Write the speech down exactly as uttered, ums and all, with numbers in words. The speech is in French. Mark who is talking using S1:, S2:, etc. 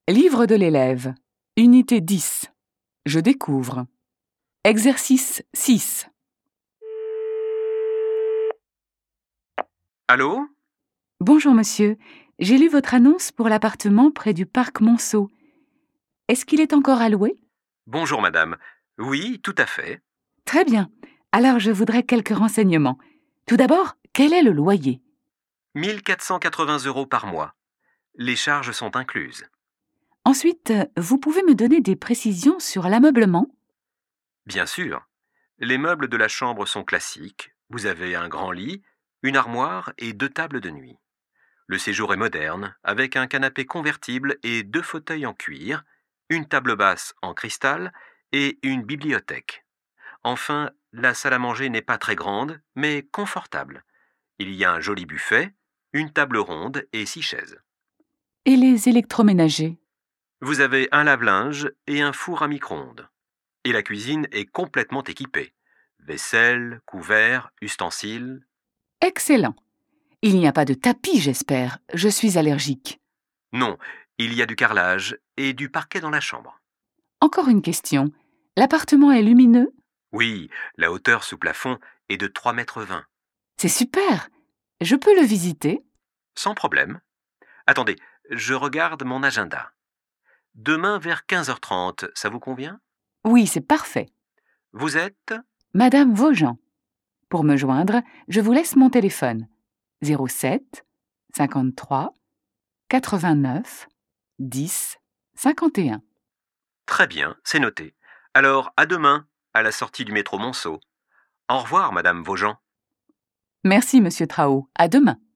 S1: Livre de l'élève. Unité dix. Je découvre. Exercice six.
S2: Allô?
S1: Bonjour monsieur, j'ai lu votre annonce pour l'appartement près du parc Monceau. Est-ce qu'il est encore à louer?
S2: Bonjour madame. Oui, tout à fait.
S1: Très bien. Alors je voudrais quelques renseignements. Tout d'abord, quel est le loyer?
S2: mille quatre cent quatre-vingts euros par mois. Les charges sont incluses.
S1: Ensuite, vous pouvez me donner des précisions sur l'ameublement?
S2: Bien sûr. Les meubles de la chambre sont classiques. Vous avez un grand lit, une armoire et deux tables de nuit. Le séjour est moderne, avec un canapé convertible et deux fauteuils en cuir, une table basse en cristal et une bibliothèque. Enfin, la salle à manger n'est pas très grande, mais confortable. Il y a un joli buffet, une table ronde et six chaises.
S1: Et les électroménagers?
S2: Vous avez un lave-linge et un four à micro-ondes. Et la cuisine est complètement équipée. Vaisselle, couverts, ustensiles.
S1: Excellent. Il n'y a pas de tapis, j'espère. Je suis allergique.
S2: Non, il y a du carrelage et du parquet dans la chambre.
S1: Encore une question. L'appartement est lumineux?
S2: Oui, la hauteur sous plafond est de trois mètres vingt.
S1: C'est super. Je peux le visiter?
S2: Sans problème. Attendez, je regarde mon agenda. Demain vers quinze heures trente, ça vous convient?
S1: Oui, c'est parfait.
S2: Vous êtes?
S1: Madame Vaujean. Pour me joindre, je vous laisse mon téléphone. zéro sept cinquante-trois quatre-vingt-neuf dix cinquante et un.
S2: Très bien, c'est noté. Alors, à demain, à la sortie du métro Monceau. Au revoir, Madame Vaujean.
S1: Merci, Monsieur Trao. À demain.